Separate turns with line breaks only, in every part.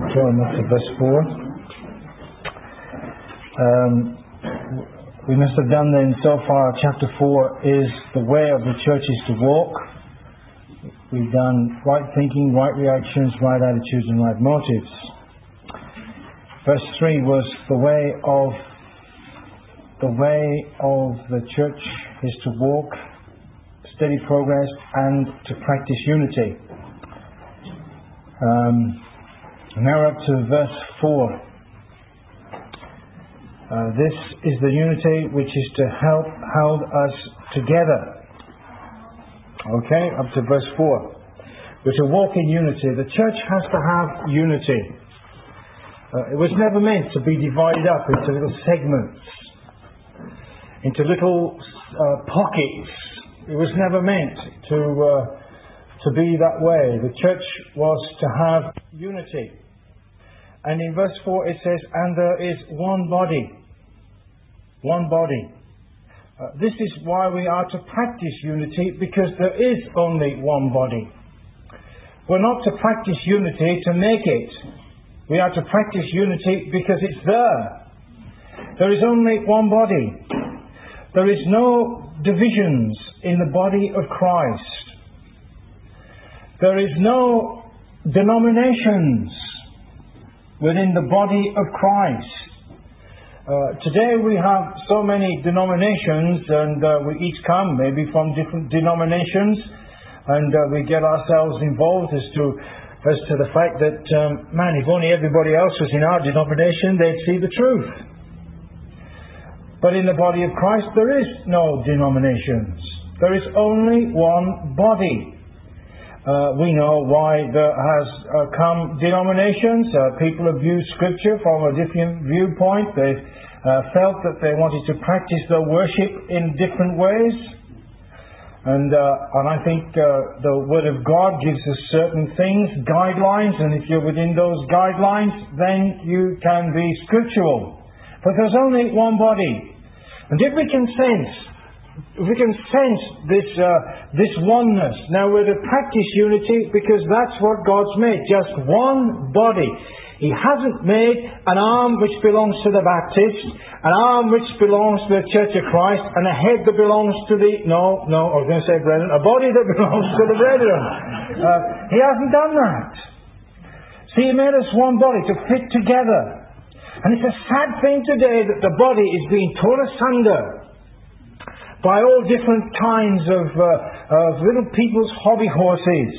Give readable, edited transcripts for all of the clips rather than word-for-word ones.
Going up to verse 4. We must have done then so far, chapter 4 is the way of the church is to walk. We've done right thinking, right reactions, right attitudes and right motives. Verse 3 was the way of the church is to walk, steady progress and to practice unity. Now we're up to verse 4. This is the unity which is to hold us together. Okay, up to verse 4. We're to walk in unity. The church has to have unity. It was never meant to be divided up into little segments, into little pockets. It was never meant to be that way. The church was to have unity. And in verse 4 it says, and there is one body. One body. This is why we are to practice unity, because there is only one body. We're not to practice unity to make it. We are to practice unity because it's there. There is only one body. There is no divisions in the body of Christ. There is no denominations within the body of Christ. Today we have so many denominations, and we each come maybe from different denominations, and we get ourselves involved as to the fact that if only everybody else was in our denomination, they'd see the truth. But in the body of Christ there is no denominations. There is only one body. We know why there has come denominations. People have viewed Scripture from a different viewpoint. They've felt that they wanted to practice their worship in different ways. And I think the Word of God gives us certain things, guidelines, and if you're within those guidelines, then you can be scriptural. But there's only one body. And if we can sense this oneness. Now we're to practice unity because that's what God's made. Just one body. He hasn't made an arm which belongs to the Baptist, an arm which belongs to the Church of Christ, and a head that belongs to the... No, I was going to say brethren. A body that belongs to the brethren. He hasn't done that. See, He made us one body to fit together. And it's a sad thing today that the body is being torn asunder by all different kinds of little people's hobby horses.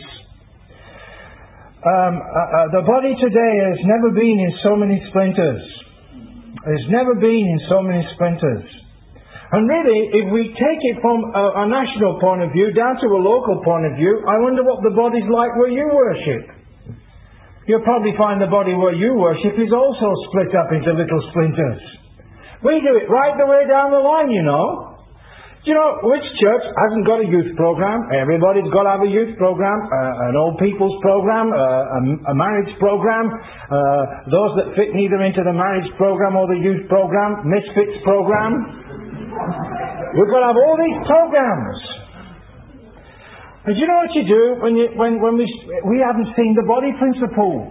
The body today has never been in so many splinters. It's never been in so many splinters. And really, if we take it from a national point of view down to a local point of view, I wonder what the body's like where you worship. You'll probably find the body where you worship is also split up into little splinters. We do it right the way down the line, you know. Do you know which church hasn't got a youth program? Everybody's got to have a youth program, an old people's program, a marriage program. Those that fit neither into the marriage program or the youth program, misfits program. We've got to have all these programs. And do you know what you do when we haven't seen the body principle?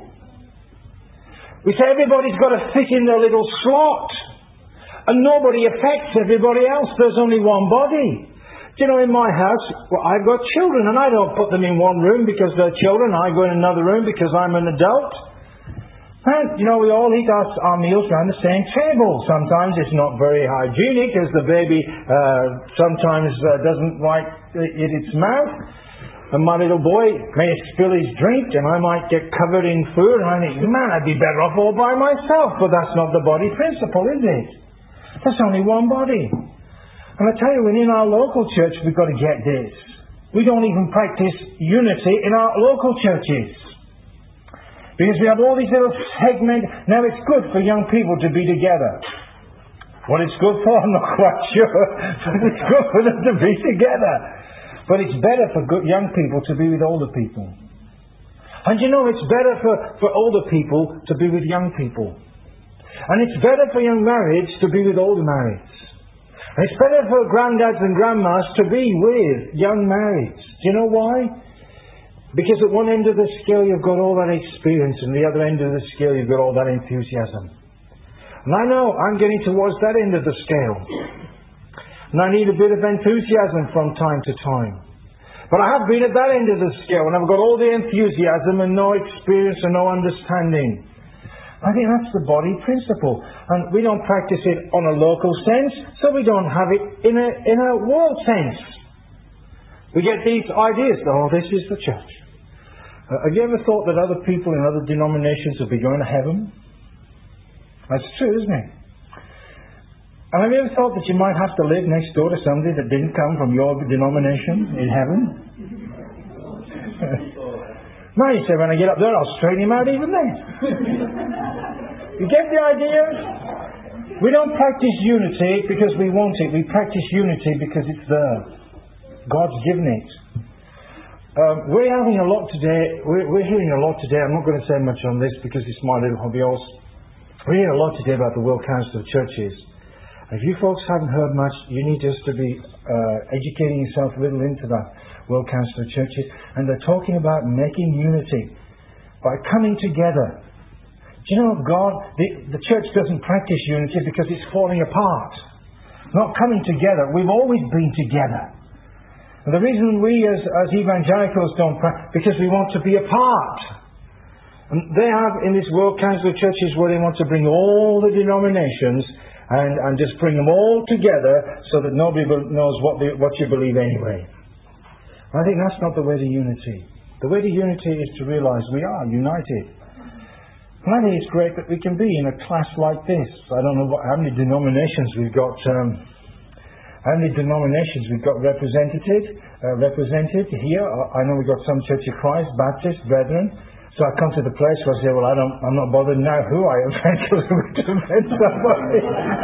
We say everybody's got to fit in their little slot. And nobody affects everybody else. There's only one body. Do you know, in my house, I've got children, and I don't put them in one room because they're children. I go in another room because I'm an adult. And, you know, we all eat our meals around the same table. Sometimes it's not very hygienic, as the baby sometimes doesn't like its mouth. And my little boy may spill his drink, and I might get covered in food, and I think, man, I'd be better off all by myself. But that's not the body principle, is it? There's only one body. And I tell you, within our local church, we've got to get this. We don't even practice unity in our local churches. Because we have all these little segments. Now, it's good for young people to be together. What it's good for, I'm not quite sure. But it's good for them to be together. But it's better for young people to be with older people. And you know, it's better for older people to be with young people. And it's better for young marrieds to be with older marrieds. And it's better for granddads and grandmas to be with young marrieds. Do you know why? Because at one end of the scale you've got all that experience, and the other end of the scale you've got all that enthusiasm. And I know I'm getting towards that end of the scale. And I need a bit of enthusiasm from time to time. But I have been at that end of the scale, and I've got all the enthusiasm and no experience and no understanding. I think that's the body principle. And we don't practice it on a local sense, so we don't have it in a world sense. We get these ideas, oh, this is the church. Have you ever thought that other people in other denominations will be going to heaven? That's true, isn't it? And have you ever thought that you might have to live next door to somebody that didn't come from your denomination in heaven? Now you say, when I get up there, I'll straighten him out even then. You get the idea? We don't practice unity because we want it. We practice unity because it's there. God's given it. We're having a lot today. We're hearing a lot today. I'm not going to say much on this because it's my little hobby also. We hear a lot today about the World Council of Churches. If you folks haven't heard much, you need just to be educating yourself a little into that World Council of Churches. And they're talking about making unity by coming together. Do you know, the church doesn't practice unity because it's falling apart. Not coming together. We've always been together. And the reason we as evangelicals don't practice, because we want to be apart. And they have in this World Council of Churches where they want to bring all the denominations and just bring them all together so that nobody knows what you believe anyway. I think that's not the way to unity. The way to unity is to realize we are united. And I think it's great that we can be in a class like this. I don't know how many denominations we've got. How many denominations we've got represented here? I know we've got some Church of Christ, Baptist, Brethren. So I come to the place where I say, well, I'm not bothered now who I offend because I would offend somebody.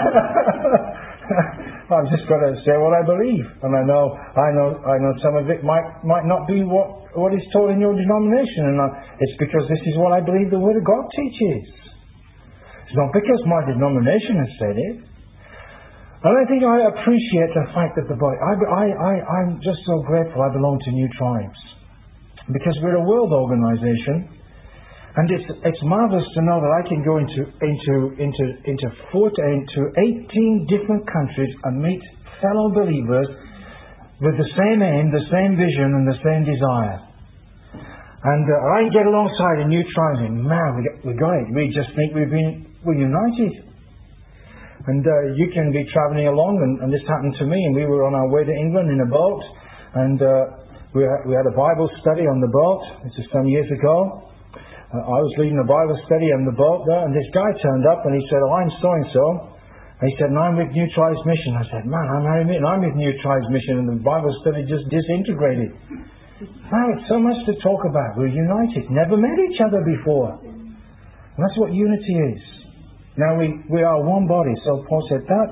I've just got to say what I believe, and I know some of it might not be what is taught in your denomination, and it's because this is what I believe the Word of God teaches. It's not because my denomination has said it. And I think I appreciate the fact that I'm just so grateful I belong to New Tribes. Because we're a world organisation, and it's marvellous to know that I can go into 18 different countries and meet fellow believers with the same aim, the same vision, and the same desire. And I get alongside a New Tribe and man, we got it. We just think we're united. And you can be travelling along, and this happened to me, and we were on our way to England in a boat, and we had a Bible study on the boat. This is some years ago. I was leading a Bible study on the boat there, and this guy turned up and he said, I'm so-and-so. And he said, and I'm with New Tribes Mission. I said, man, I'm with New Tribes Mission, and the Bible study just disintegrated. Now, it's so much to talk about. We're united. Never met each other before. And that's what unity is. Now, we are one body. So Paul said that.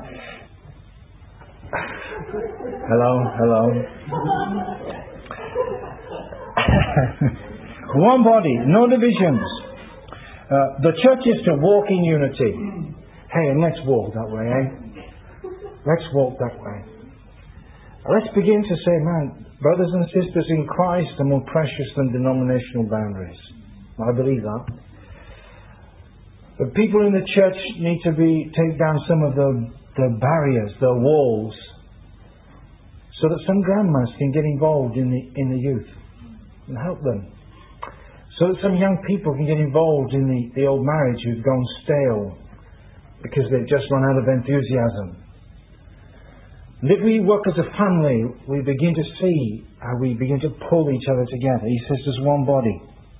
Hello. One body, no divisions. The church is to walk in unity. Hey, and let's walk that way, eh? Let's walk that way. Let's begin to say, man, brothers and sisters in Christ are more precious than denominational boundaries. I believe that. But people in the church need to take down some of the barriers, the walls, so that some grandmas can get involved in the youth and help them. So that some young people can get involved in the old marriage who've gone stale because they've just run out of enthusiasm. And if we work as a family, we begin to see how we begin to pull each other together. He says there's one body.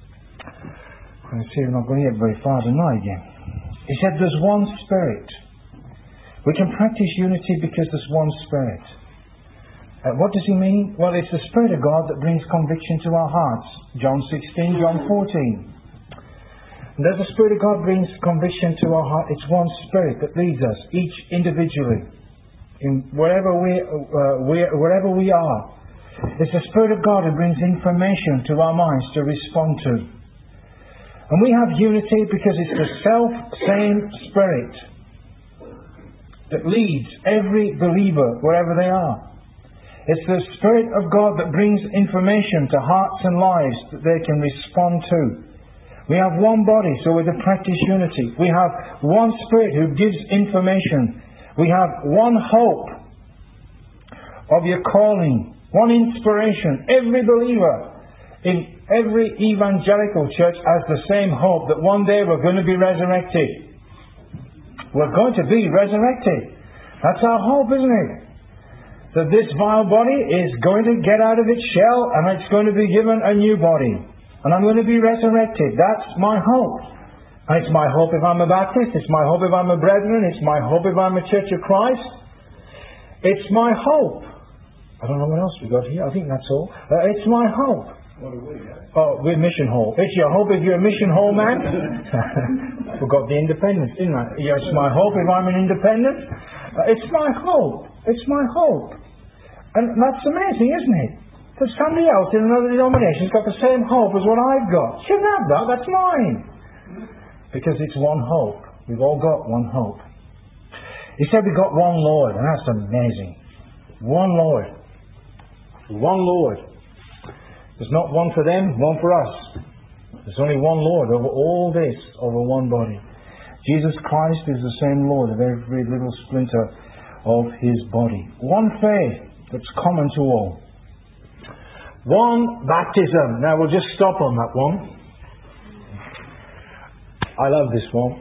I see we're not going to get very far tonight again. He said there's one Spirit. We can practice unity because there's one Spirit. What does he mean? Well, it's the Spirit of God that brings conviction to our hearts. John 16, John 14. And as the Spirit of God brings conviction to our heart, it's one Spirit that leads us, each individually, in wherever we are. It's the Spirit of God who brings information to our minds to respond to. And we have unity because it's the self-same Spirit that leads every believer wherever they are. It's the Spirit of God that brings information to hearts and lives that they can respond to. We have one body, so we're to practice unity. We have one Spirit who gives information. We have one hope of your calling, one inspiration. Every believer in every evangelical church has the same hope that one day we're going to be resurrected. We're going to be resurrected. That's our hope, isn't it? That this vile body is going to get out of its shell and it's going to be given a new body. And I'm going to be resurrected. That's my hope. And it's my hope if I'm a Baptist. It's my hope if I'm a Brethren. It's my hope if I'm a Church of Christ. It's my hope. I don't know what else we got here. I think that's all. It's my hope.
What are we?
Oh, we're Mission Hall. It's your hope if you're a Mission Hall man? Forgot the independence, didn't I? Yes, my hope if I'm an independent. It's my hope. It's my hope. And that's amazing, isn't it? That somebody else in another denomination's got the same hope as what I've got. Shouldn't have that. That's mine. Because it's one hope. We've all got one hope. He said we've got one Lord, and that's amazing. One Lord. One Lord. There's not one for them, one for us. There's only one Lord over all this, over one body. Jesus Christ is the same Lord of every little splinter of His body. One faith that's common to all. One baptism. Now we'll just stop on that one. I love this one.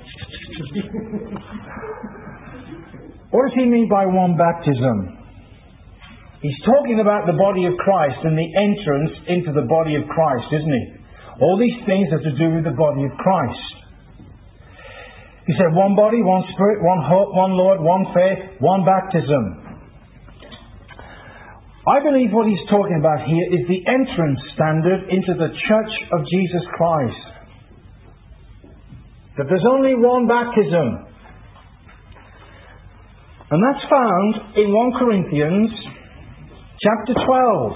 What does he mean by one baptism? He's talking about the body of Christ and the entrance into the body of Christ, isn't he? All these things are to do with the body of Christ. He said one body, one Spirit, one hope, one Lord, one faith, one baptism. I believe what he's talking about here is the entrance standard into the Church of Jesus Christ. That there's only one baptism. And that's found in 1 Corinthians chapter 12.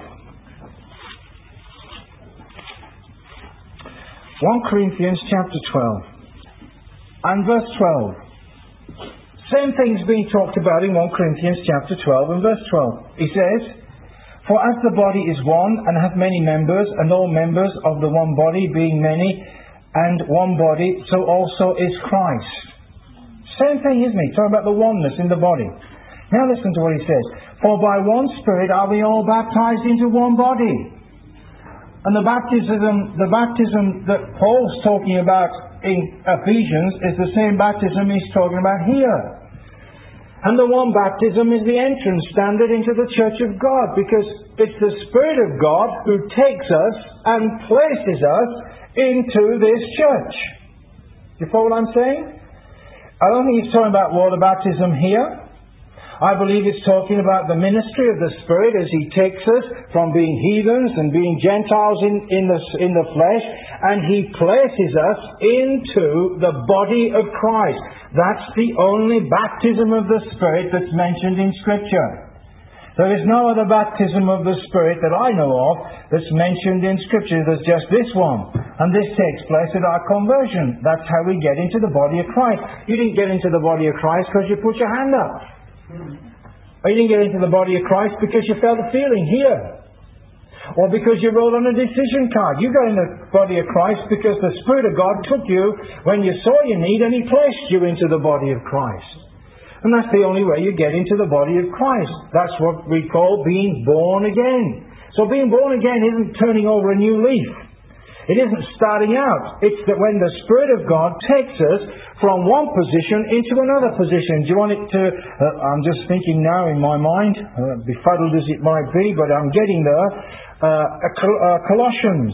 1 Corinthians chapter 12 and verse 12. Same thing's being talked about in 1 Corinthians chapter 12 and verse 12. He says, "For as the body is one and hath many members, and all members of the one body being many, and one body, so also is Christ." Same thing, isn't it? Talking about the oneness in the body. Now listen to what he says. "For by one Spirit are we all baptized into one body." And the baptism that Paul's talking about in Ephesians is the same baptism he's talking about here. And the one baptism is the entrance standard into the Church of God, because it's the Spirit of God who takes us and places us into this church. You follow what I'm saying? I don't think he's talking about water baptism here. I believe it's talking about the ministry of the Spirit as He takes us from being heathens and being Gentiles in the flesh, and He places us into the body of Christ. That's the only baptism of the Spirit that's mentioned in Scripture. There is no other baptism of the Spirit that I know of that's mentioned in Scripture. There's just this one. And this takes place at our conversion. That's how we get into the body of Christ. You didn't get into the body of Christ because you put your hand up. Or you didn't get into the body of Christ because you felt a feeling here. Or because you wrote on a decision card. You got in the body of Christ because the Spirit of God took you when you saw your need and He placed you into the body of Christ. And that's the only way you get into the body of Christ. That's what we call being born again. So being born again isn't turning over a new leaf. It isn't starting out. It's that when the Spirit of God takes us from one position into another position. Do you want it to... I'm just thinking now in my mind, befuddled as it might be, but I'm getting there. Colossians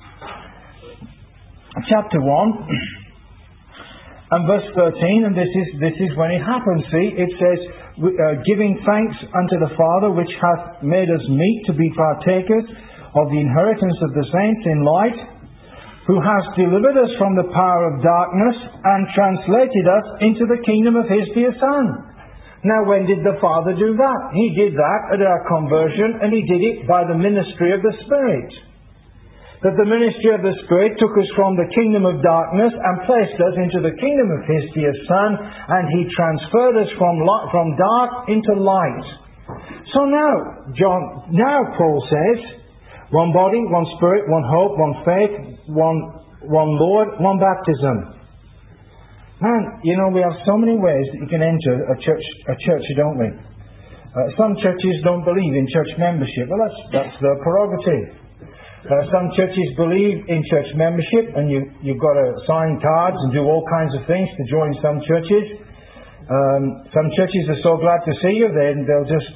chapter 1 and verse 13, and this is when it happens. See, it says, "Giving thanks unto the Father, which hath made us meet to be partakers of the inheritance of the saints in light, who has delivered us from the power of darkness and translated us into the kingdom of His dear Son." Now, when did the Father do that? He did that at our conversion, and He did it by the ministry of the Spirit. That the ministry of the Spirit took us from the kingdom of darkness and placed us into the kingdom of His dear Son, and He transferred us from dark into light. So now Paul says, one body, one spirit, one hope, one faith, one Lord, one baptism. Man, we have so many ways that you can enter a church, don't we? Some churches don't believe in church membership. Well, that's their prerogative. Some churches believe in church membership, and you've got to sign cards and do all kinds of things to join some churches. Some churches are so glad to see you, then they'll just...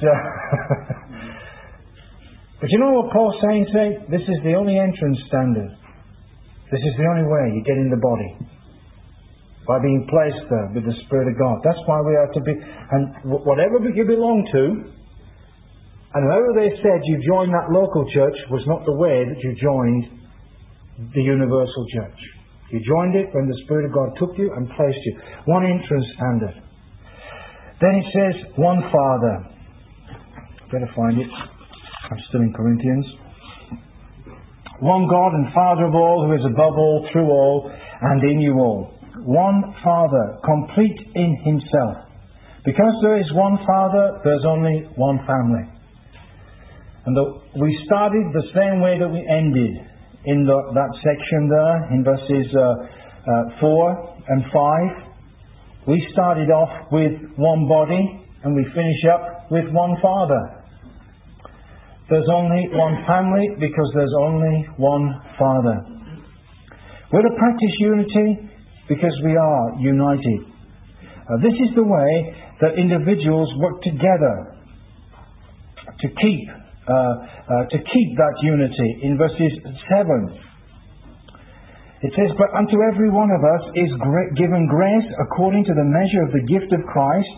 But you know what Paul's saying? This is the only entrance standard. This is the only way you get in the body. By being placed there with the Spirit of God. That's why we are to be... And whatever you belong to, and whoever they said you joined that local church was not the way that you joined the universal church. You joined it when the Spirit of God took you and placed you. One entrance standard. Then it says, one Father. Better find it. I'm still in Corinthians. One God and Father of all, who is above all, through all, and in you all. One Father, complete in Himself. Because there is one Father, there's only one family. And we started the same way that we ended in that section there, in verses 4 and 5. We started off with one body, and we finish up with one Father. There's only one family, because there's only one Father. We're to practice unity because we are united. This is the way that individuals work together to keep that unity. In verses 7, it says, "But unto every one of us is given grace according to the measure of the gift of Christ."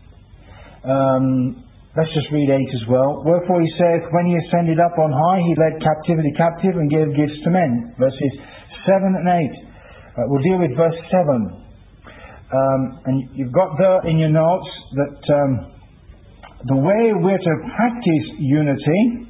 Let's just read 8 as well. "Wherefore He saith, when He ascended up on high, He led captivity captive and gave gifts to men." Verses 7 and 8. We'll deal with verse 7. And you've got there in your notes that the way we're to practice unity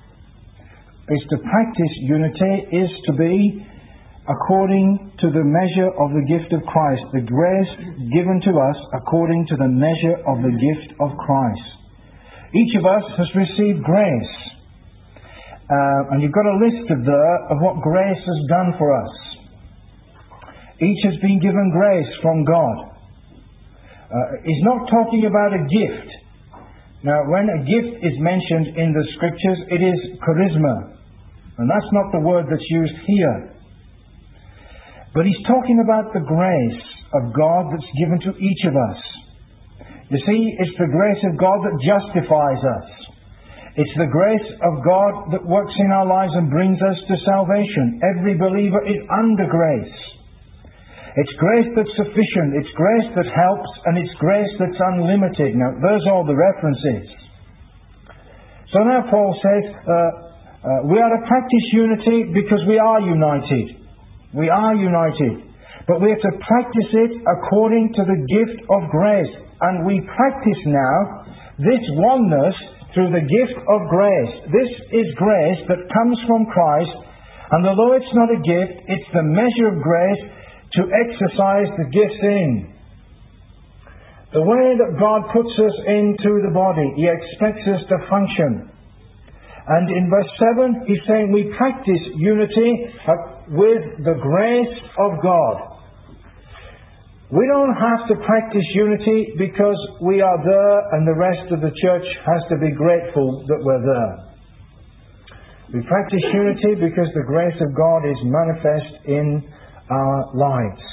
is to be according to the measure of the gift of Christ. The grace given to us according to the measure of the gift of Christ. Each of us has received grace. And you've got a list of what grace has done for us. Each has been given grace from God. He's not talking about a gift. Now, when a gift is mentioned in the Scriptures, it is charisma. And that's not the word that's used here. But he's talking about the grace of God that's given to each of us. You see, it's the grace of God that justifies us. It's the grace of God that works in our lives and brings us to salvation. Every believer is under grace. It's grace that's sufficient, it's grace that helps, and it's grace that's unlimited. Now, those are all the references. So now Paul says, we are to practice unity because we are united. We are united. But we have to practice it according to the gift of grace. And we practice now this oneness through the gift of grace. This is grace that comes from Christ. And although it's not a gift, it's the measure of grace to exercise the gifts in. The way that God puts us into the body, He expects us to function. And in verse 7, He's saying we practice unity with the grace of God. We don't have to practice unity because we are there and the rest of the church has to be grateful that we're there. We practice unity because the grace of God is manifest in our lives.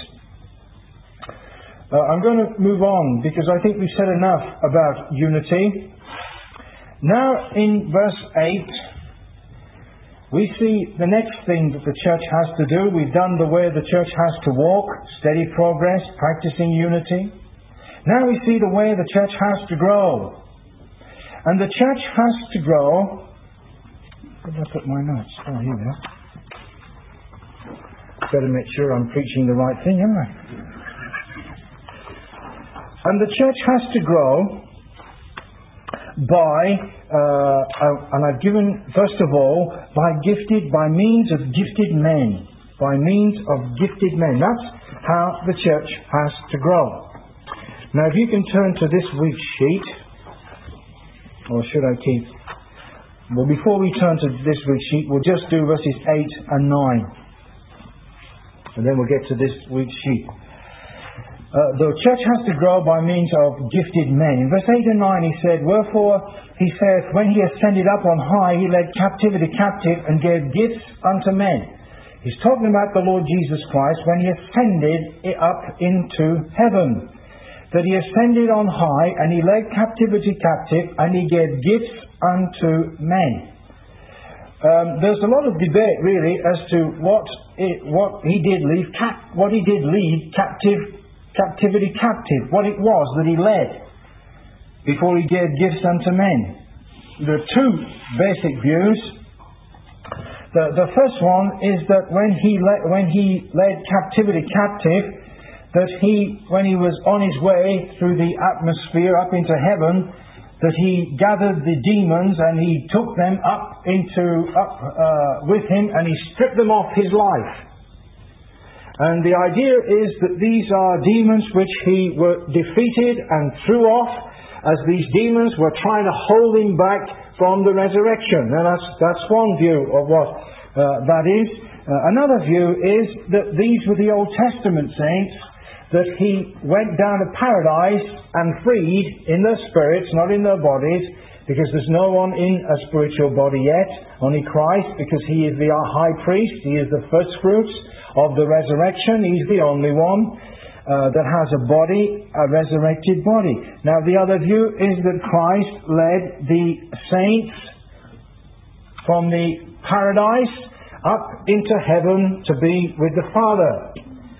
I'm going to move on because I think we've said enough about unity. Now in verse 8 we see the next thing that the church has to do. We've done the way the church has to walk, steady progress, practicing unity. Now we see the way the church has to grow. And the church has to grow... Where did I put my notes? Oh, here we are. Better make sure I'm preaching the right thing, haven't I? And the church has to grow by, and I've given, first of all, by means of gifted men. By means of gifted men. That's how the church has to grow. Now, if you can turn to this week's sheet, Or should I keep? Well, before we turn to this week's sheet, we'll just do verses 8 and 9. And then we'll get to this week's sheet. The church has to grow by means of gifted men. In verse 8 and 9 he said, "Wherefore," he says, "when he ascended up on high, he led captivity captive and gave gifts unto men." He's talking about the Lord Jesus Christ when he ascended up into heaven. That he ascended on high and he led captivity captive and he gave gifts unto men. There's a lot of debate really as to what he did lead captivity captive, what it was that he led before he gave gifts unto men. There are two basic views. The first one is that when he led captivity captive, that when he was on his way through the atmosphere up into heaven, that he gathered the demons and he took them up with him and he stripped them off his life. And the idea is that these are demons which he defeated and threw off, as these demons were trying to hold him back from the resurrection. Now that's one view of what that is. Another view is that these were the Old Testament saints, that he went down to paradise and freed in their spirits, not in their bodies, because there's no one in a spiritual body yet, only Christ, because he is the high priest, he is the first fruits of the resurrection, he's the only one that has a body, a resurrected body. Now the other view is that Christ led the saints from the paradise up into heaven to be with the Father.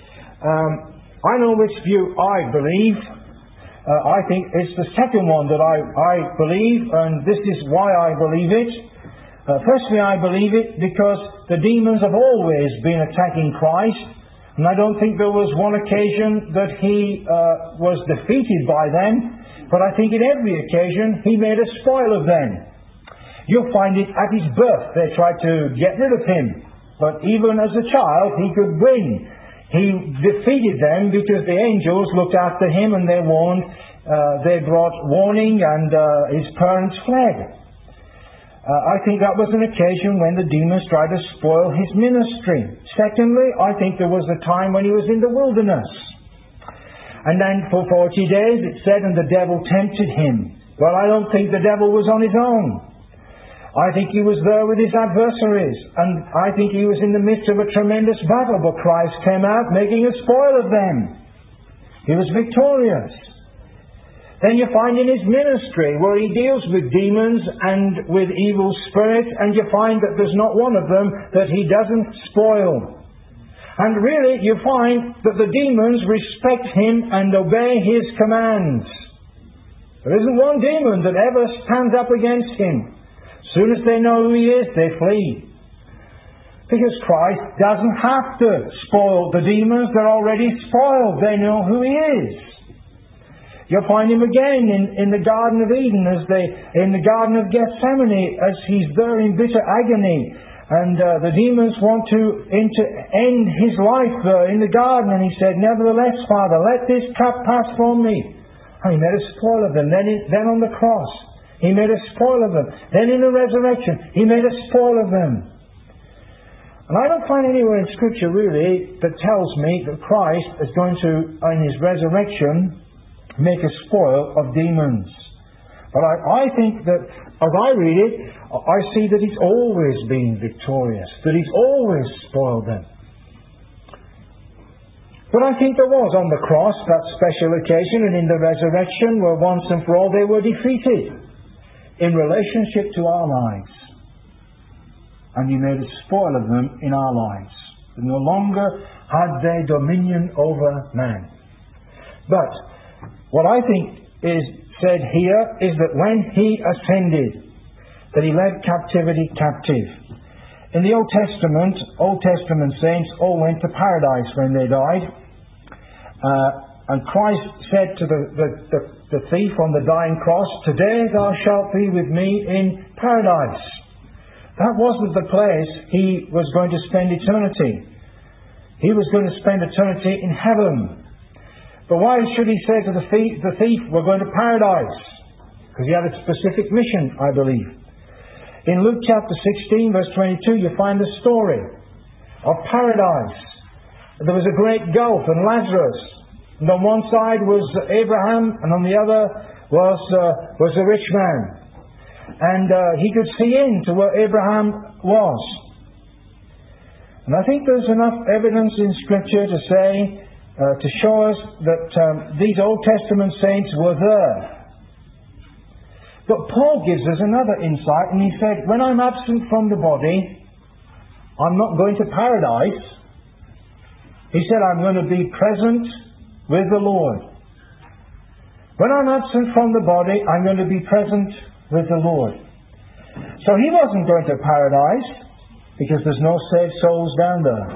I know which view I believe. I think it's the second one that I believe, and this is why I believe it. Firstly, I believe it because the demons have always been attacking Christ, and I don't think there was one occasion that he was defeated by them, but I think in every occasion he made a spoil of them. You'll find it at his birth they tried to get rid of him, but even as a child he could win. He defeated them because the angels looked after him and they brought warning, and his parents fled. I think that was an occasion when the demons tried to spoil his ministry. Secondly, I think there was a time when he was in the wilderness. And then for 40 days it said, and the devil tempted him. Well, I don't think the devil was on his own. I think he was there with his adversaries, and I think he was in the midst of a tremendous battle, but Christ came out making a spoil of them. He was victorious. Then you find in his ministry where he deals with demons and with evil spirits, and you find that there's not one of them that he doesn't spoil. And really you find that the demons respect him and obey his commands. There isn't one demon that ever stands up against him. As soon as they know who he is, they flee. Because Christ doesn't have to spoil the demons. They're already spoiled. They know who he is. You'll find him again in the Garden of Eden, in the Garden of Gethsemane, as he's there in bitter agony. And the demons want to end his life there in the garden. And he said, "Nevertheless, Father, let this cup pass from me." And he made a spoil of them. Then on the cross, he made a spoil of them. Then in the resurrection, he made a spoil of them. And I don't find anywhere in Scripture really that tells me that Christ is going to, in his resurrection, make a spoil of demons. But I think that, as I read it, I see that he's always been victorious, that he's always spoiled them. But I think there was on the cross that special occasion, and in the resurrection, where once and for all they were defeated in relationship to our lives. And he made a spoil of them in our lives. No longer had they dominion over man. But what I think is said here is that when he ascended, that he led captivity captive. In the Old Testament saints all went to paradise when they died. And Christ said to the thief on the dying cross, "Today thou shalt be with me in paradise." That wasn't the place he was going to spend eternity. He was going to spend eternity in heaven. But why should he say to the thief, "We're going to paradise"? because he had a specific mission, I believe. In Luke chapter 16, verse 22, you find the story of paradise. There was a great gulf, and Lazarus. And on one side was Abraham, and on the other was a rich man. And he could see into where Abraham was. And I think there's enough evidence in Scripture to say, to show us that these Old Testament saints were there. But Paul gives us another insight, and he said, when I'm absent from the body, I'm not going to paradise. He said, I'm going to be present with the Lord. When I'm absent from the body, I'm going to be present with the Lord. So he wasn't going to paradise, because there's no saved souls down there.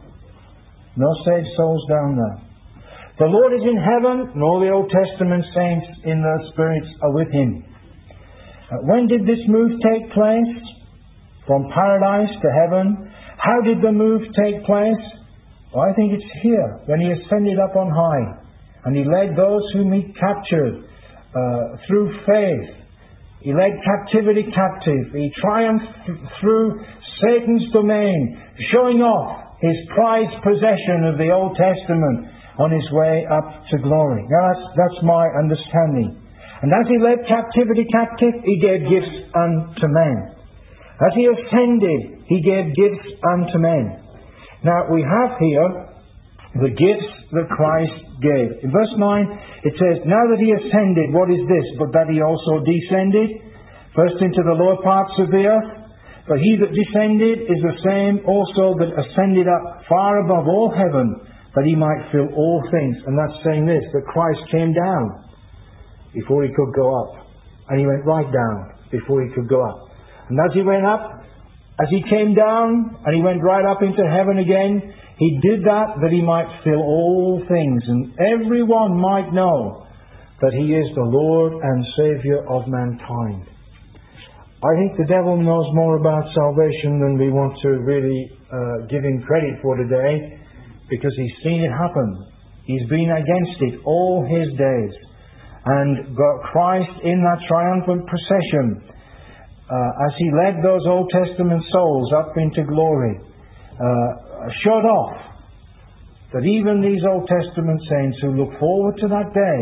No saved souls down there. The Lord is in heaven, and all the Old Testament saints in their spirits are with Him. When did this move take place? From paradise to heaven. How did the move take place? Well, I think it's here, when He ascended up on high. And He led those whom He captured through faith. He led captivity captive. He triumphed through Satan's domain, showing off His prized possession of the Old Testament on His way up to glory. Now that's my understanding. And as He led captivity captive, He gave gifts unto men. As He ascended, He gave gifts unto men. Now we have here the gifts that Christ gave. In verse 9 it says, now that He ascended, what is this? But that He also descended, first into the lower parts of the earth. But He that descended is the same also that ascended up far above all heaven, that He might fill all things. And that's saying this, that Christ came down before He could go up. And He went right down before He could go up. And as He went up, as He came down, and He went right up into heaven again, He did that He might fill all things, and everyone might know that He is the Lord and Saviour of mankind. I think the devil knows more about salvation than we want to really give him credit for today, because he's seen it happen. He's been against it all his days. And Christ, in that triumphant procession, as He led those Old Testament souls up into glory, showed off that even these Old Testament saints who look forward to that day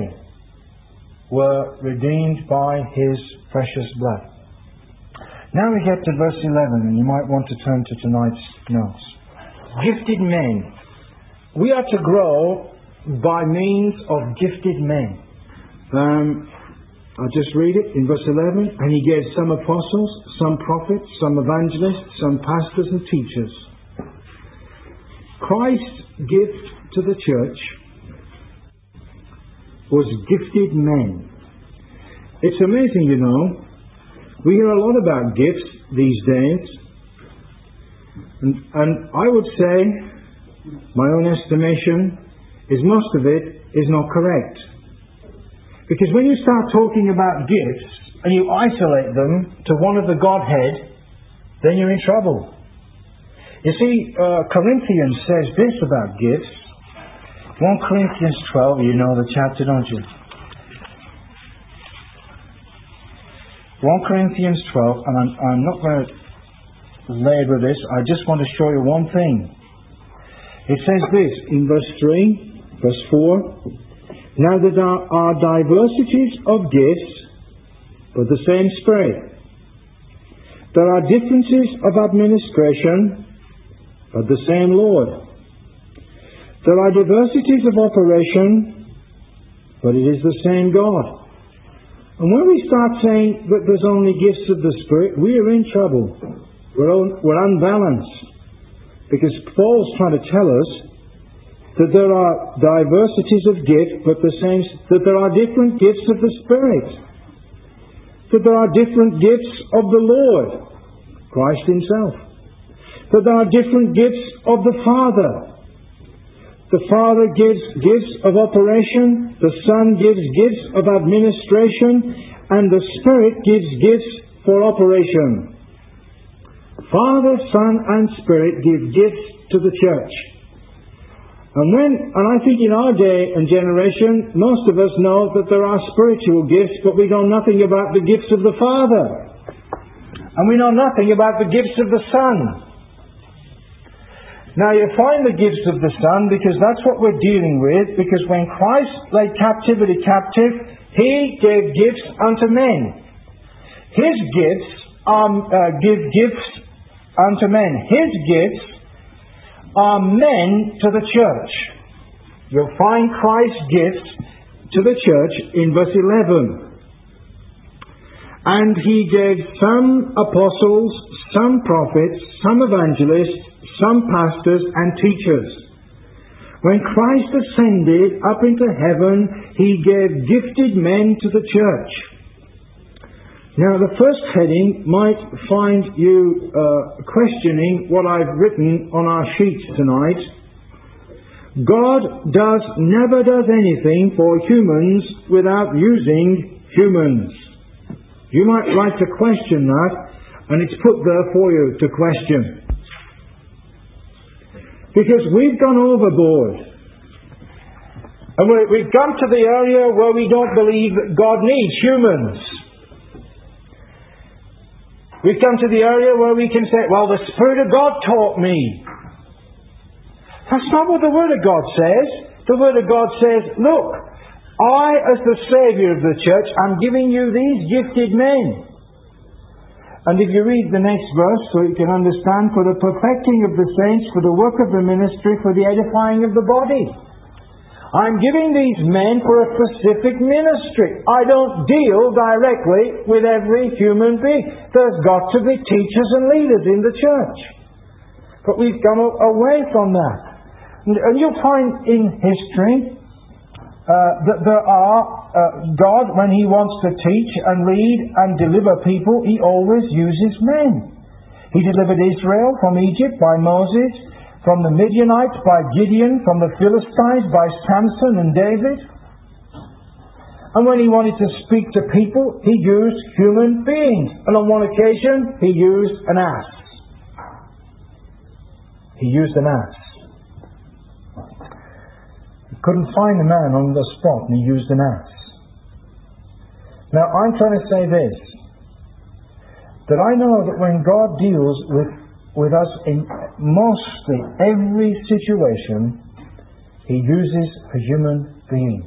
were redeemed by His precious blood. Now we get to verse 11, and you might want to turn to tonight's notes. Gifted men. We are to grow by means of gifted men. I'll just read it in verse 11. And He gave some apostles, some prophets, some evangelists, some pastors and teachers. Christ's gift to the church was gifted men. It's amazing, you know. We hear a lot about gifts these days. And I would say, my own estimation, is most of it is not correct. Because when you start talking about gifts and you isolate them to one of the Godhead, then you're in trouble. You see, Corinthians says this about gifts. 1 Corinthians 12, you know the chapter, don't you? 1 Corinthians 12, and I'm not going to labour this, I just want to show you one thing. It says this in verse 3, verse 4, now there are diversities of gifts, but the same Spirit. There are differences of administration, but the same Lord. There are diversities of operation, but it is the same God. And when we start saying that there's only gifts of the Spirit, we are in trouble. We're unbalanced. Because Paul's trying to tell us that there are diversities of gift, but that there are different gifts of the Spirit. That there are different gifts of the Lord, Christ Himself. That there are different gifts of the Father. The Father gives gifts of operation, the Son gives gifts of administration, and the Spirit gives gifts for operation. Father, Son, and Spirit give gifts to the church. And I think in our day and generation, most of us know that there are spiritual gifts, but we know nothing about the gifts of the Father. And we know nothing about the gifts of the Son. Now you find the gifts of the Son because that's what we're dealing with, because when Christ led captivity captive, He gave gifts unto men. His gifts give gifts unto men. His gifts are men to the church. You'll find Christ's gifts to the church in verse 11. And He gave some apostles, some prophets, some evangelists, some pastors and teachers. When Christ ascended up into heaven, He gave gifted men to the church. Now the first heading might find you questioning what I've written on our sheets tonight. God never does anything for humans without using humans. You might like to question that, and it's put there for you to question. Because we've gone overboard. And we've come to the area where we don't believe that God needs humans. We've come to the area where we can say, well, the Spirit of God taught me. That's not what the Word of God says. The Word of God says, look, I, as the Saviour of the church, am giving you these gifted men. And if you read the next verse, so you can understand, for the perfecting of the saints, for the work of the ministry, for the edifying of the body. I'm giving these men for a specific ministry. I don't deal directly with every human being. There's got to be teachers and leaders in the church. But we've gone away from that. And you'll find in history that there are, God, when He wants to teach and lead and deliver people, He always uses men. He delivered Israel from Egypt by Moses, from the Midianites by Gideon, from the Philistines by Samson and David. And when He wanted to speak to people, He used human beings. And on one occasion, He used an ass. He used an ass. He couldn't find the man on the spot, and He used an ass. Now, I'm trying to say this, that I know that when God deals with us in mostly every situation, He uses a human being.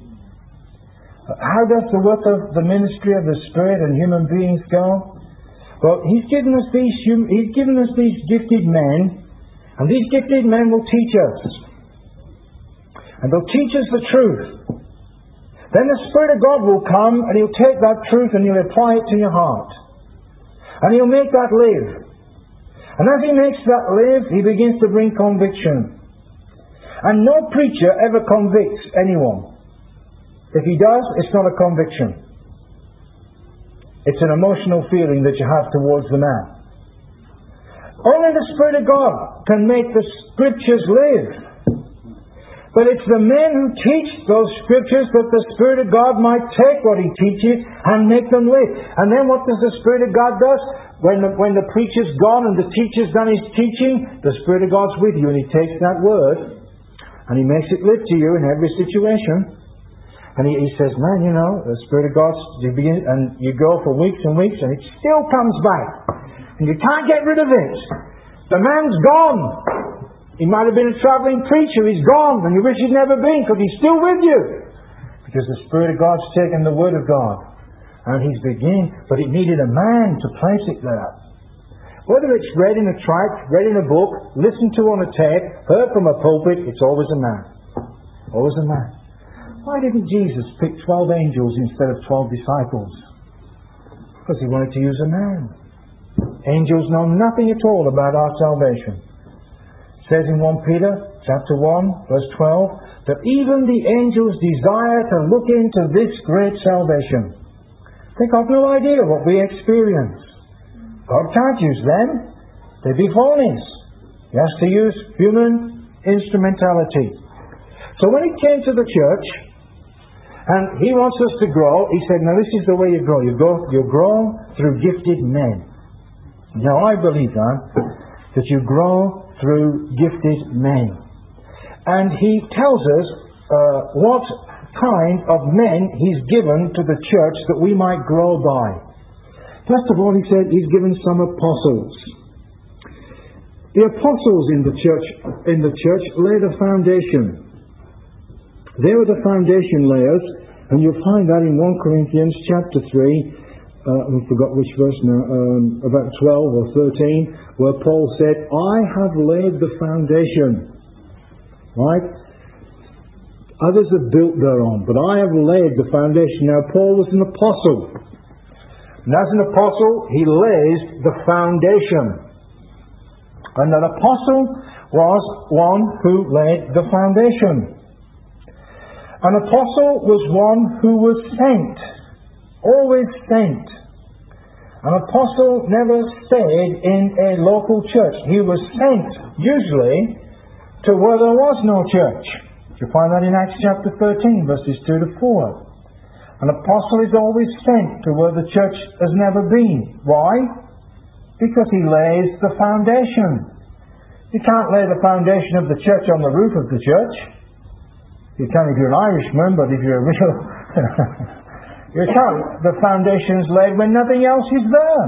How does the work of the ministry of the Spirit and human beings go? Well, He's given us these gifted men, and these gifted men will teach us. And they'll teach us the truth. Then the Spirit of God will come, and He'll take that truth and He'll apply it to your heart. And He'll make that live. And as He makes that live, He begins to bring conviction. And no preacher ever convicts anyone. If he does, it's not a conviction. It's an emotional feeling that you have towards the man. Only the Spirit of God can make the Scriptures live. But it's the men who teach those Scriptures that the Spirit of God might take what He teaches and make them live. And then what does the Spirit of God do? When the preacher's gone and the teacher's done his teaching, the Spirit of God's with you, and He takes that word and He makes it live to you in every situation. And he says, man, you know, the Spirit of God, and you go for weeks and weeks and it still comes back. And you can't get rid of it. The man's gone. He might have been a travelling preacher. He's gone. And you wish he'd never been, because He's still with you. Because the Spirit of God's taken the Word of God. And He's beginning. But it needed a man to place it there. Whether it's read in a tract, read in a book, listened to on a tape, heard from a pulpit, it's always a man. Always a man. Why didn't Jesus pick 12 angels instead of 12 disciples? Because He wanted to use a man. Angels know nothing at all about our salvation. It says in 1 Peter chapter 1 verse 12 that even the angels desire to look into this great salvation. They got no idea what we experience. God can't use them. They'd be phonies. He has to use human instrumentality. So when He came to the church, and He wants us to grow, He said, now this is the way you grow. You grow through gifted men. Now I believe that you grow through gifted men. And he tells us what kind of men he's given to the church that we might grow by. First of all, he said he's given some apostles. The apostles in the church laid a foundation. They were the foundation layers, and you'll find that in 1 Corinthians chapter 3, I forgot which verse now, about 12 or 13, where Paul said, I have laid the foundation. Right? Others have built thereon, but I have laid the foundation. Now, Paul was an apostle. And as an apostle, he lays the foundation. And an apostle was one who laid the foundation. An apostle was one who was sent. Always sent. An apostle never stayed in a local church. He was sent, usually, to where there was no church. You find that in Acts chapter 13, verses 2 to 4. An apostle is always sent to where the church has never been. Why? Because he lays the foundation. You can't lay the foundation of the church on the roof of the church. You can if you're an Irishman, but if you're a real... you can't. The foundation is laid when nothing else is there.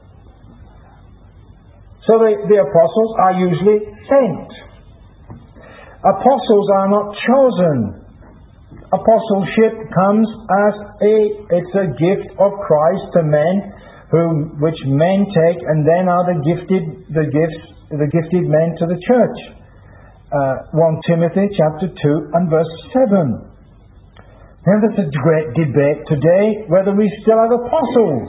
So the apostles are usually sent. Apostles are not chosen. Apostleship comes as it's a gift of Christ to men, which men take, and then are the gifted men to the church. 1 Timothy chapter 2 and verse 7. Now there's a great debate today whether we still have apostles.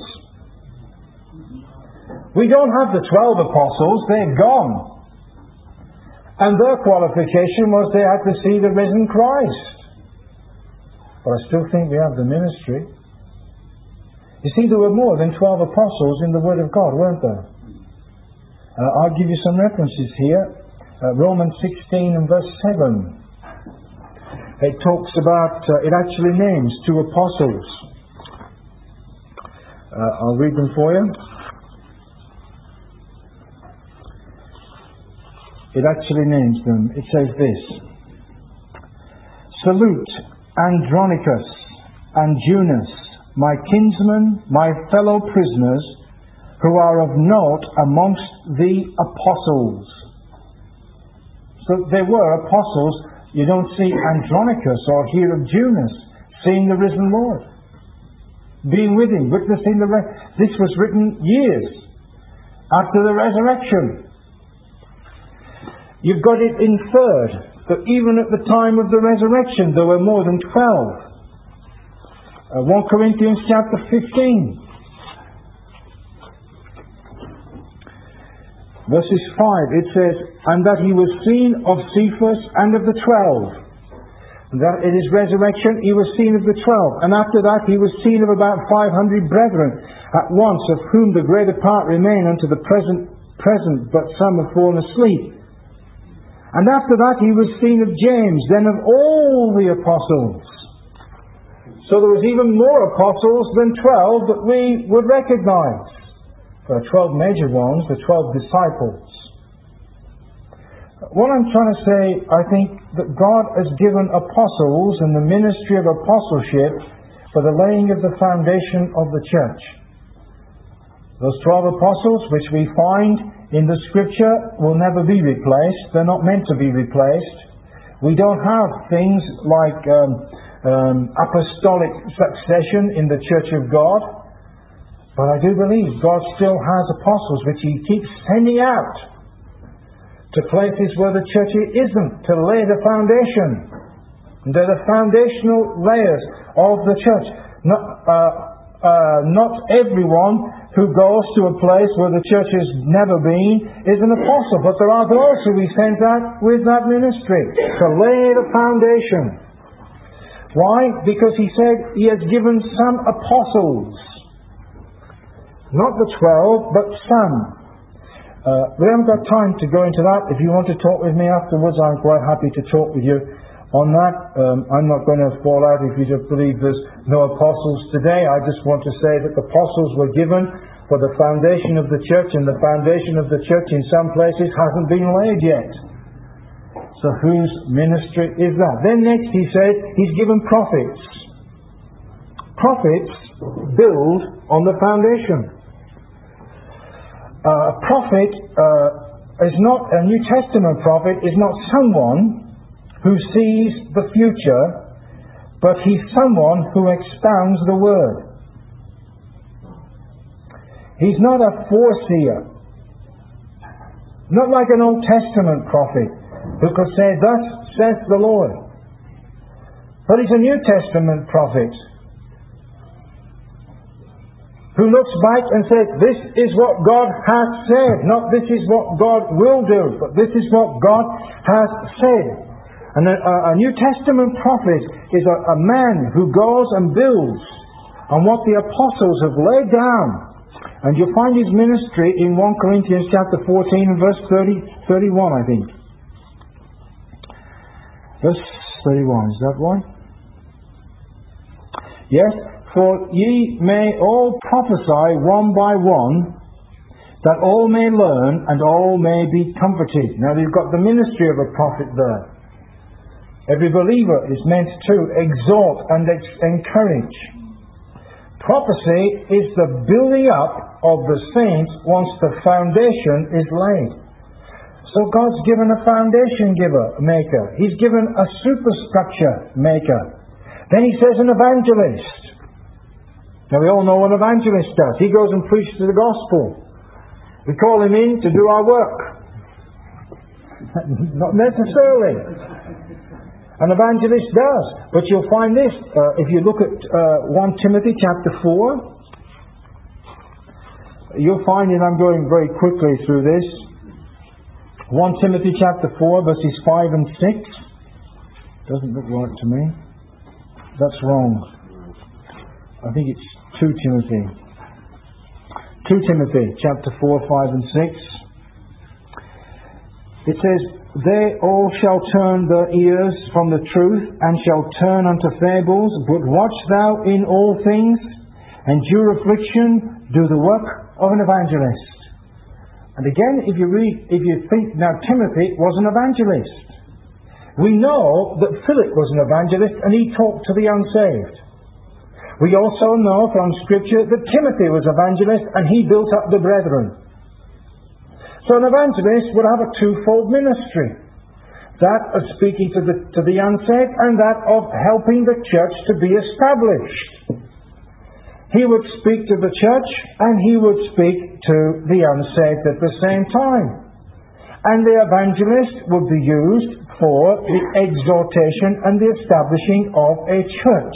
We don't have the 12 apostles, they're gone. And their qualification was they had to see the risen Christ. But I still think we have the ministry. You see, there were more than 12 apostles in the Word of God, weren't there? I'll give you some references here. Romans 16 and verse 7. It talks about, it actually names 2 apostles. I'll read them for you. It actually names them. It says this. Salute Andronicus and Eunice, my kinsmen, my fellow prisoners, who are of note amongst the apostles. So there were apostles. You don't see Andronicus or hear of Eunice seeing the risen Lord, being with him, witnessing this was written years after the resurrection. You've got it inferred that even at the time of the resurrection there were more than 12. 1 Corinthians chapter 15. Verses 5, it says, and that he was seen of Cephas and of the 12. And that in his resurrection he was seen of the 12. And after that he was seen of about 500 brethren at once, of whom the greater part remain unto the present, but some have fallen asleep. And after that he was seen of James, then of all the apostles. So there was even more apostles than 12 that we would recognize. There are 12 major ones, the 12 disciples. What I'm trying to say, I think that God has given apostles and the ministry of apostleship for the laying of the foundation of the church. Those 12 apostles, which we find in the Scripture, will never be replaced. They're not meant to be replaced. We don't have things like apostolic succession in the Church of God. But I do believe God still has apostles which He keeps sending out to places where the church isn't, to lay the foundation. And they're the foundational layers of the church. Not everyone who goes to a place where the church has never been is an apostle, but there are those who He sends out with that ministry to lay the foundation. Why? Because He said He has given some apostles. Not the 12, but some. We haven't got time to go into that. If you want to talk with me afterwards, I'm quite happy to talk with you on that. I'm not going to fall out if you just believe there's no apostles today. I just want to say that the apostles were given for the foundation of the church, and the foundation of the church in some places hasn't been laid yet. So whose ministry is that? Then next he says he's given prophets. Prophets build on the foundation. A prophet is not, a New Testament prophet is not someone who sees the future, but he's someone who expounds the word. He's not a foreseer. Not like an Old Testament prophet who could say, "Thus saith the Lord." But he's a New Testament prophet who looks back and says, "This is what God has said." Not "this is what God will do," but "this is what God has said." And a New Testament prophet is a man who goes and builds on what the apostles have laid down. And you'll find his ministry in 1 Corinthians chapter 14 and verse 31, I think. Verse 31, is that right? Yes. "For ye may all prophesy one by one, that all may learn and all may be comforted." Now you've got the ministry of a prophet there. Every believer is meant to exhort and encourage. Prophecy is the building up of the saints once the foundation is laid. So God's given a foundation maker. He's given a superstructure maker. Then he says an evangelist. Now we all know what an evangelist does. He goes and preaches the gospel. We call him in to do our work. Not necessarily. An evangelist does. But you'll find this, if you look at 1 Timothy chapter 4, you'll find, and I'm going very quickly through this, 1 Timothy chapter 4 verses 5 and 6. Doesn't look right to me. That's wrong. I think it's 2 Timothy. 2 Timothy chapter 4, 5 and 6. It says, "They all shall turn their ears from the truth, and shall turn unto fables. But watch thou in all things, endure affliction, do the work of an evangelist." And again, if you think, now Timothy was an evangelist. We know that Philip was an evangelist, and he talked to the unsaved. We also know from Scripture that Timothy was an evangelist, and he built up the brethren. So an evangelist would have a twofold ministry. That of speaking to the unsaved, and that of helping the church to be established. He would speak to the church, and he would speak to the unsaved at the same time. And the evangelist would be used for the exhortation and the establishing of a church.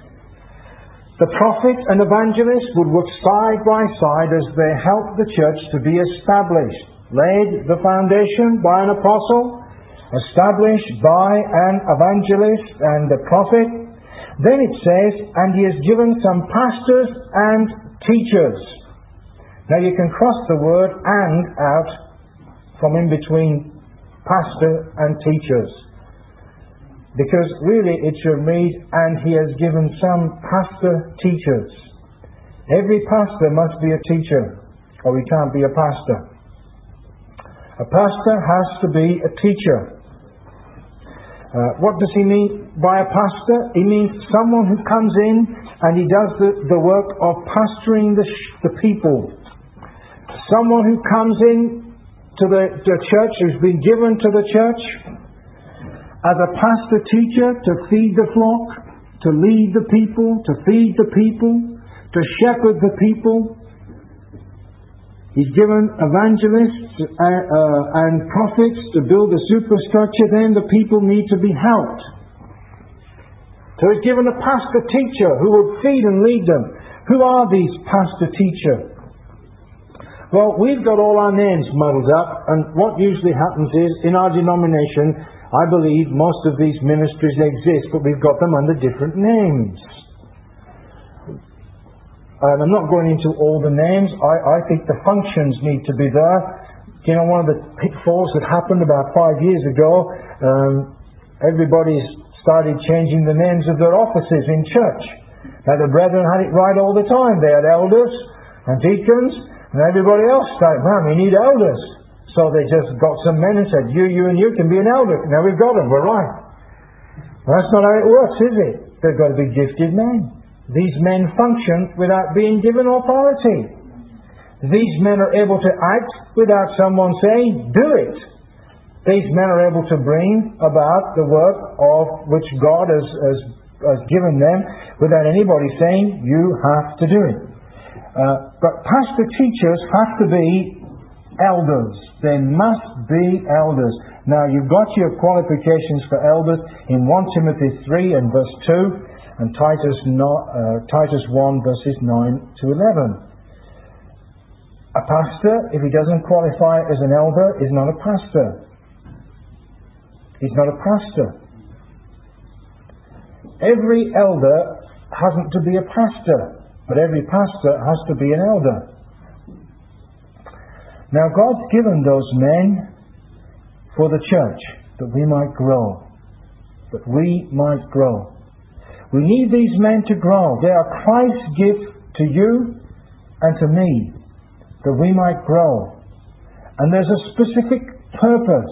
The prophet and evangelist would work side by side as they helped the church to be established. Laid the foundation by an apostle, established by an evangelist and a prophet. Then it says, "And he has given some pastors and teachers." Now you can cross the word "and" out from in between pastor and teachers. Because really it should read, "And he has given some pastor teachers." Every pastor must be a teacher, or he can't be a pastor. A pastor has to be a teacher. What does he mean by a pastor? He means someone who comes in and he does the work of pastoring the people. Someone who comes in to the church, who's been given to the church as a pastor teacher to feed the flock, to lead the people, to feed the people, to shepherd the people. He's given evangelists and prophets to build a superstructure. Then the people need to be helped. So he's given a pastor teacher who will feed and lead them. Who are these pastor teachers? Well, we've got all our names muddled up, and what usually happens is, in our denomination, I believe most of these ministries exist, but we've got them under different names. And I'm not going into all the names. I think the functions need to be there. You know, one of the pitfalls that happened about 5 years ago, everybody started changing the names of their offices in church. Now the brethren had it right all the time. They had elders and deacons, and everybody else started, "Man, we need elders." So they just got some men and said, you and you can be an elder. Now we've got them, we're right. Well, that's not how it works, is it? They've got to be gifted men. These men function without being given authority. These men are able to act without someone saying, do it. These men are able to bring about the work of which God has given them without anybody saying, you have to do it. But pastor teachers have to be elders. They must be elders. Now you've got your qualifications for elders in 1 Timothy 3 and verse 2 and Titus 1 verses 9 to 11. A pastor, if he doesn't qualify as an elder, is not a pastor. He's not a pastor. Every elder hasn't to be a pastor, but every pastor has to be an elder. Now God's given those men for the church, that we might grow. That we might grow. We need these men to grow. They are Christ's gift to you and to me, that we might grow. And there's a specific purpose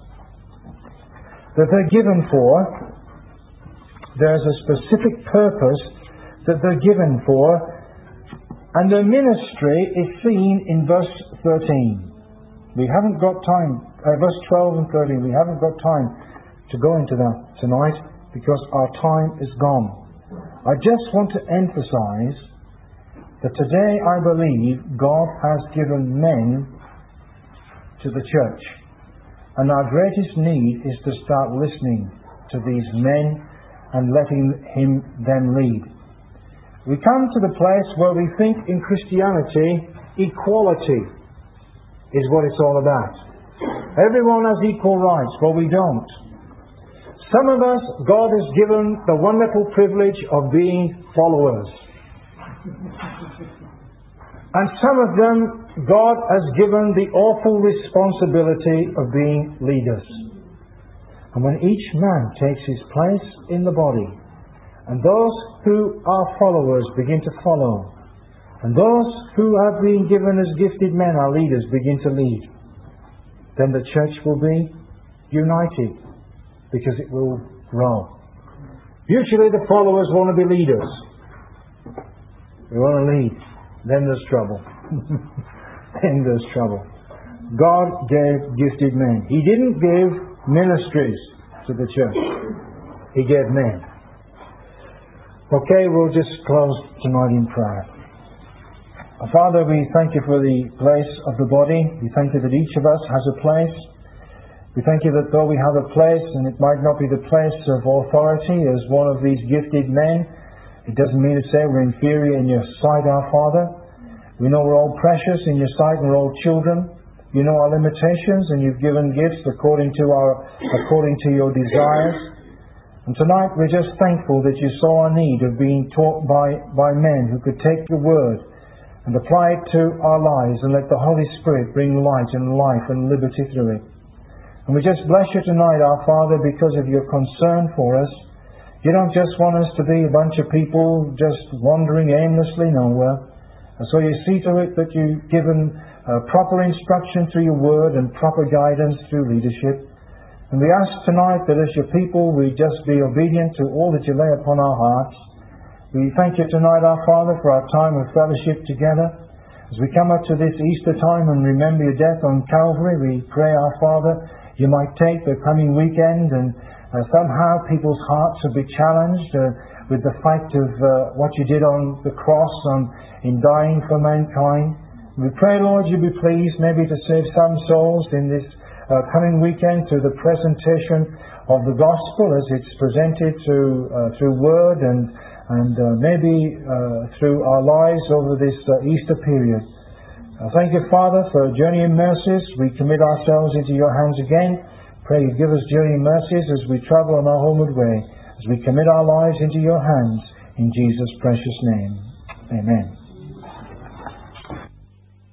that they're given for. There's a specific purpose that they're given for, and their ministry is seen in verse 13. We haven't got time, verse 12 and 13, we haven't got time to go into that tonight because our time is gone. I just want to emphasize that today I believe God has given men to the church. And our greatest need is to start listening to these men and letting them lead. We come to the place where we think in Christianity equality is what it's all about. Everyone has equal rights. Well, we don't. Some of us, God has given the wonderful privilege of being followers. And some of them, God has given the awful responsibility of being leaders. And when each man takes his place in the body, and those who are followers begin to follow, and those who have been given as gifted men, our leaders, begin to lead, then the church will be united, because it will grow. Usually the followers want to be leaders. They want to lead. Then there's trouble. Then there's trouble. God gave gifted men. He didn't give ministries to the church. He gave men. Okay, we'll just close tonight in prayer. Father, we thank you for the place of the body. We thank you that each of us has a place. We thank you that though we have a place, and it might not be the place of authority as one of these gifted men, it doesn't mean to say we're inferior in your sight, our Father. We know we're all precious in your sight and we're all children. You know our limitations, and you've given gifts according to your desires. And tonight we're just thankful that you saw our need of being taught by men who could take your word and apply it to our lives and let the Holy Spirit bring light and life and liberty through it. And we just bless you tonight, our Father, because of your concern for us. You don't just want us to be a bunch of people just wandering aimlessly nowhere. And so you see to it that you've given proper instruction through your word and proper guidance through leadership. And we ask tonight that as your people we just be obedient to all that you lay upon our hearts. We thank you tonight, our Father, for our time of fellowship together. As we come up to this Easter time and remember your death on Calvary, we pray, our Father, you might take the coming weekend and somehow people's hearts will be challenged with the fact of what you did on the cross in dying for mankind. We pray, Lord, you be pleased maybe to save some souls in this coming weekend through the presentation of the gospel as it's presented through word and maybe through our lives over this Easter period. Thank you, Father, for journeying mercies. We commit ourselves into your hands again. Pray you give us journeying mercies as we travel on our homeward way, as we commit our lives into your hands, in Jesus' precious name. Amen.